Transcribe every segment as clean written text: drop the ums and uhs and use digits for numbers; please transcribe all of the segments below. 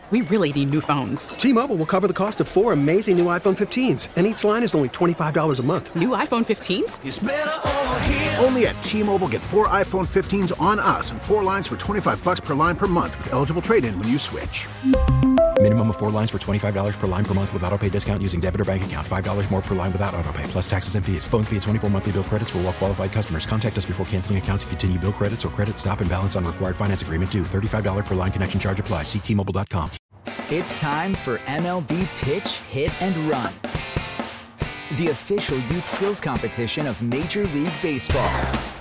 We really need new phones. T-Mobile will cover the cost of 4 amazing new iPhone 15s, and each line is only $25 a month. New iPhone 15s? It's better over here. Only at T-Mobile, get 4 iPhone 15s on us and 4 lines for $25 per line per month with eligible trade-in when you switch. Minimum of 4 lines for $25 per line per month with autopay discount using debit or bank account. $5 more per line without autopay, plus taxes and fees. Phone fee at 24 monthly bill credits for well-qualified customers. Contact us before canceling account to continue bill credits or credit stop and balance on required finance agreement due. $35 per line connection charge applies. See T-Mobile.com. It's time for MLB Pitch, Hit, and Run, the official youth skills competition of Major League Baseball.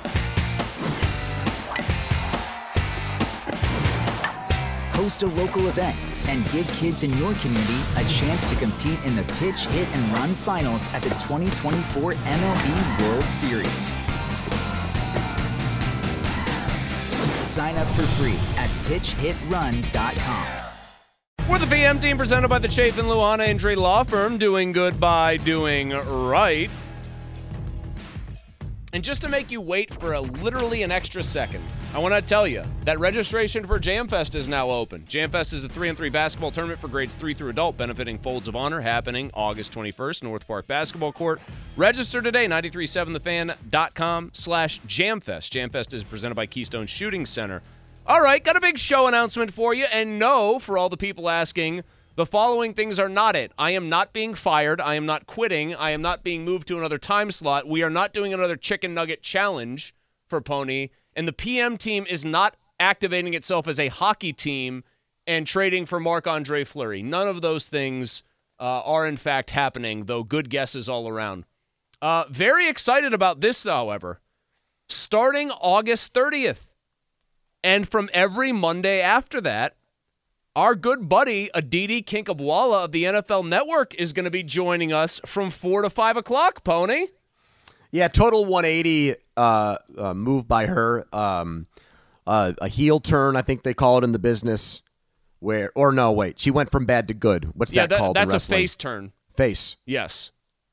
Host a local event and give kids in your community a chance to compete in the Pitch, Hit, and Run finals at the 2024 MLB World Series. Sign up for free at pitchhitrun.com. We're the PM team presented by the Chafin Luana Injury Law Firm, doing good by doing right. And just to make you wait for literally an extra second, I want to tell you that registration for JamFest is now open. JamFest is a 3-on-3 basketball tournament for grades 3 through adult, benefiting Folds of Honor, happening August 21st, North Park Basketball Court. Register today, 937thefan.com/JamFest. JamFest is presented by Keystone Shooting Center. All right, got a big show announcement for you. And no, for all the people asking, the following things are not it. I am not being fired. I am not quitting. I am not being moved to another time slot. We are not doing another chicken nugget challenge for Pony. And the PM team is not activating itself as a hockey team and trading for Marc-Andre Fleury. None of those things are, in fact, happening, though good guesses all around. Very excited about this, however. Starting August 30th. And from every Monday after that, our good buddy Aditi Kinkhabwala of the NFL Network is going to be joining us from 4 to 5 o'clock, Pony. Yeah, total 180 move by her. A heel turn, I think they call it in the business. She went from bad to good. What's that called in wrestling? That's a face turn. Face. Yes.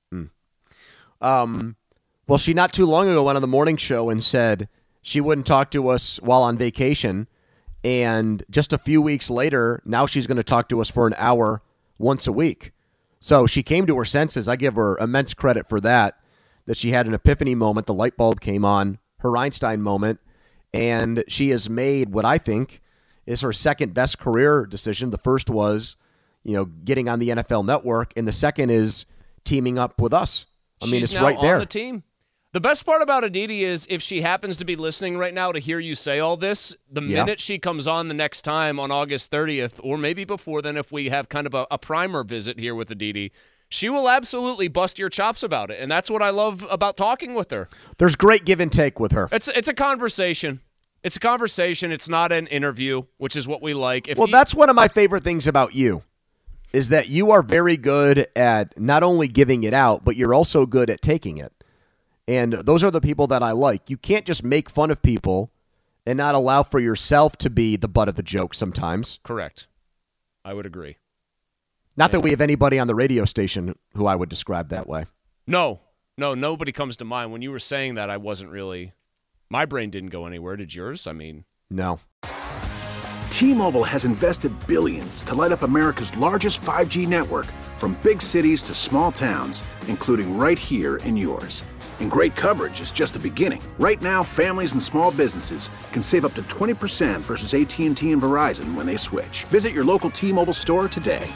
Well, she not too long ago went on the morning show and said she wouldn't talk to us while on vacation. And just a few weeks later, now she's going to talk to us for an hour once a week. So she came to her senses. I give her immense credit for that she had an epiphany moment. The light bulb came on, her Einstein moment. And she has made what I think is her second best career decision. The first was, getting on the NFL Network. And the second is teaming up with us. It's right there. On the team. The best part about Aditi is if she happens to be listening right now to hear you say all this, the minute she comes on the next time on August 30th, or maybe before then if we have kind of a primer visit here with Aditi, she will absolutely bust your chops about it. And that's what I love about talking with her. There's great give and take with her. It's a conversation. It's a conversation. It's not an interview, which is what we like. That's one of my favorite things about you, is that you are very good at not only giving it out, but you're also good at taking it. And those are the people that I like. You can't just make fun of people and not allow for yourself to be the butt of the joke sometimes. Correct. I would agree. Not that we have anybody on the radio station who I would describe that way. No, nobody comes to mind. When you were saying that, I wasn't really... My brain didn't go anywhere. Did yours? No. T-Mobile has invested billions to light up America's largest 5G network, from big cities to small towns, including right here in yours. And great coverage is just the beginning. Right now, families and small businesses can save up to 20% versus AT&T and Verizon when they switch. Visit your local T-Mobile store today.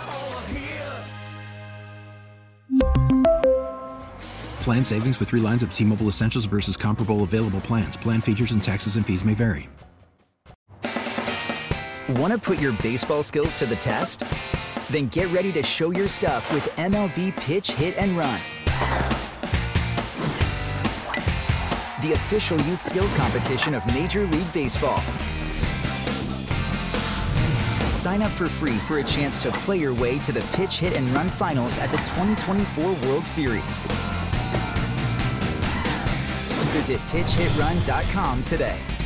Plan savings with 3 lines of T-Mobile Essentials versus comparable available plans. Plan features and taxes and fees may vary. Want to put your baseball skills to the test? Then get ready to show your stuff with MLB Pitch, Hit, and Run, the official youth skills competition of Major League Baseball. Sign up for free for a chance to play your way to the Pitch, Hit, and Run finals at the 2024 World Series. Visit pitchhitrun.com today.